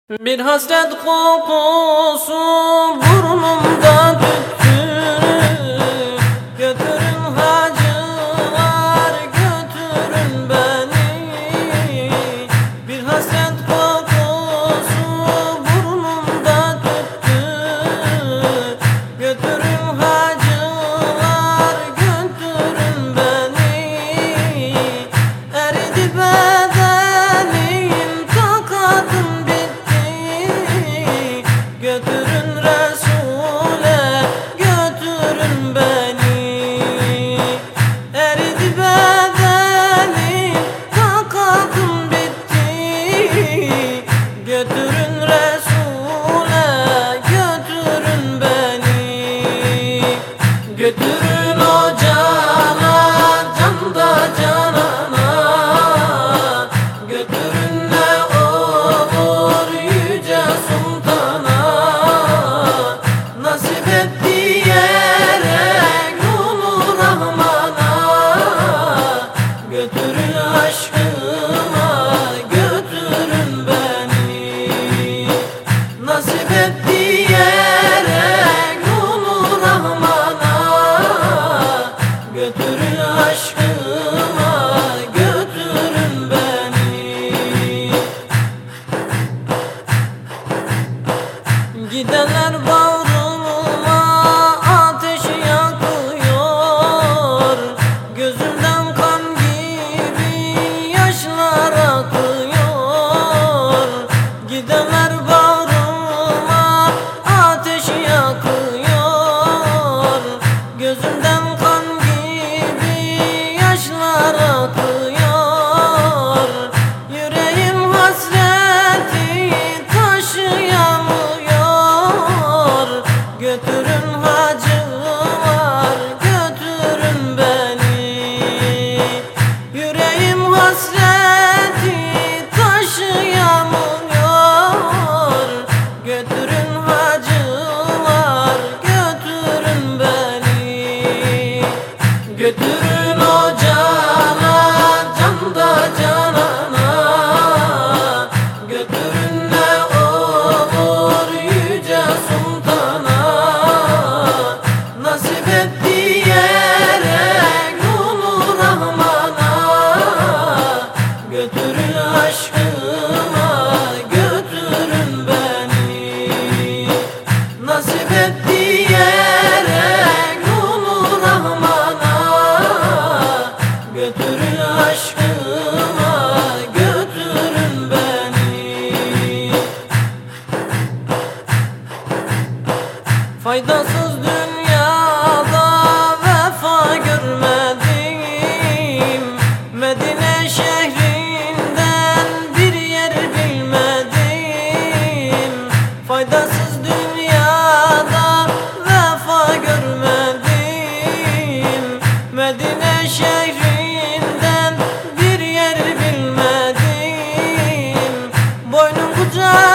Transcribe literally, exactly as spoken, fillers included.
Bir hasret kokusu burnumda tüttü. Götürün hacılar, götürün beni. Bir hasret kokusu burnumda tüttü. Götürün hacılar, götürün beni. Eridi bedenim, takatim götürün Resul'e, götürün beni. Eridi bedenim, takatim bitti. Götürün Resul'e, götürün beni. Götürün o cana, can da canana. Götürün ne olur yüce sultana. Nasip etti yerek Ulu Rahman'a. Götürün aşkıma, götürün beni. Nasip etti yerek Ulu Rahman'a. Götürün aşkıma, götürün beni. Gidenler bağrıma ateş yakıyor. Gözümden kan gibi yaşlar akıyor. Gidenler bağrıma ateş yakıyor. Gözümden kan gibi yaşlar akıyor. Yüreğim hasreti taşıyamıyor. Götürün hacılar, götürün beni. Yüreğim hasreti taşıyamıyor. Götürün hacılar, götürün beni. Götürün o cana, can da canana. Götürün ne olur yüce sultana. Nasip etti yerek Ulu Rahman'a. Götürün aşkıma, götürün beni. Nasip etti yerek Ulu Rahman'a. Götürün aşkıma, götürün beni. Faydasız dünyada vefa görmedim. Medine şehrinden bir yer bilmedim. Faydasız dünyada vefa görmedim. Medine şehrinden bir yer bilmedim. Boynum kucağı